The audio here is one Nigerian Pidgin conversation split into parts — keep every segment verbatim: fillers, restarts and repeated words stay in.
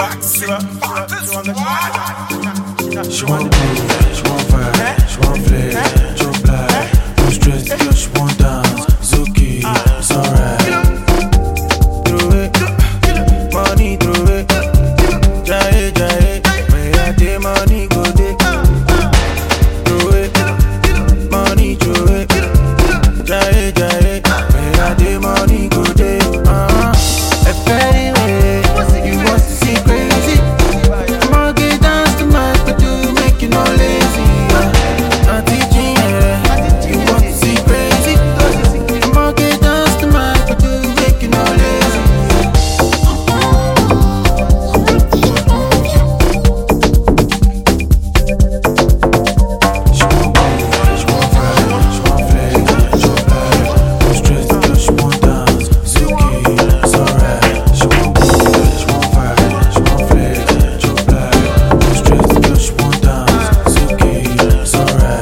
She want move, she want fire, she want flair, she want fly. No stress, girl, she want dance. It's okay, it's alright. Throw it, money throw it. Jaye, jaye, where I dey money go dey. Throw it, money throw it. Jaye, jaye, where I dey money go dey. Uh-huh. Anyway, you want to see crazy? I'ma get dance to my but you make you no lazy. I'm teaching you. You want to see crazy? I'ma get dance to my but you make you no lazy. She want move, she want fire, she want flair, she want fly. No stress, girl, she want dance. It's okay, it's alright. She want move, she want fire, she want flair, she want fly. No stress, girl, she want dance. It's okay, it's alright.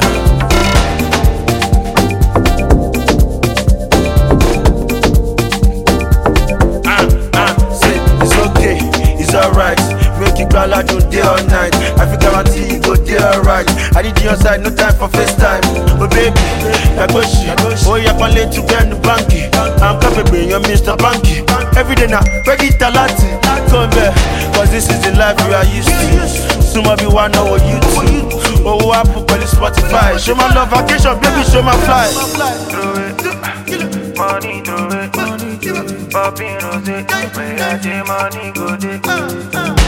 Ah, ah, say it's okay, it's alright. Make you cry like you day all night. I feel guarantee you go day alright. I need you on side, no time for FaceTime. Oh baby, I go shit. Oh yeah, can late to get the banky. I'm capable, you're Mister Banky. Every day now, ready talati. Come back, cause this is the life we are used to. Soon I'll be one hour you too. Oh, I put on Spotify. Show my love vacation, baby, show my fly. Throw it, money throw it. Popping rose, where I dey money go dey.